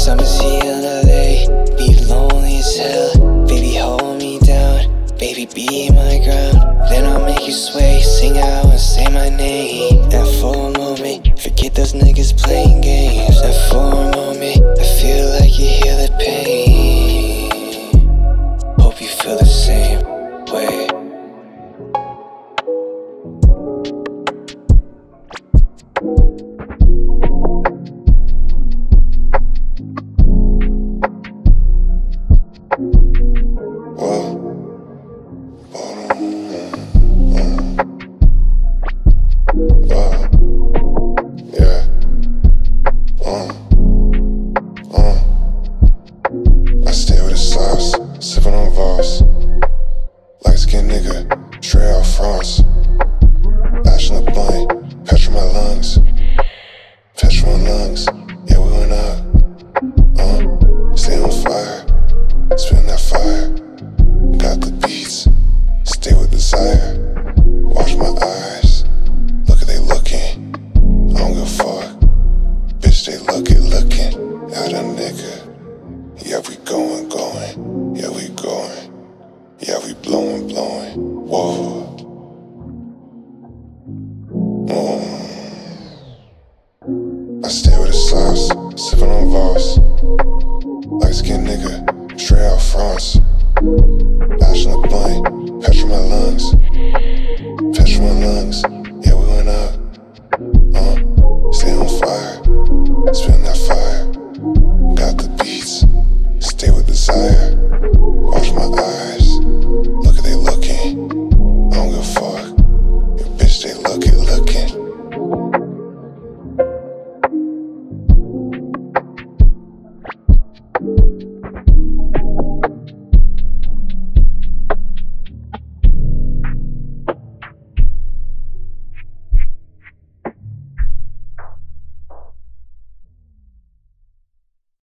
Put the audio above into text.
Summer's here in LA, be lonely as hell. Baby, hold me down, baby, be my ground. Then I'll make you sway, sing out and say my name. And for a moment, forget those niggas playing games. And for a moment, I feel like you hear the pain. Hope you feel the same way. I stay with the sauce, sippin' on Voss. Light skin nigga, straight out France. Ashing the blunt, petrol my lungs. Petrol my lungs, yeah, we went up. Stay on fire, spin that fire. Got the beats, stay with desire. Watch my eyes, look at they looking. I don't give a fuck, bitch, they looking at a nigga. Yeah, we going, yeah, we going. Yeah, we blowing, whoa. I stay with the sauce, sippin' on Voss. Light skin nigga, straight out France.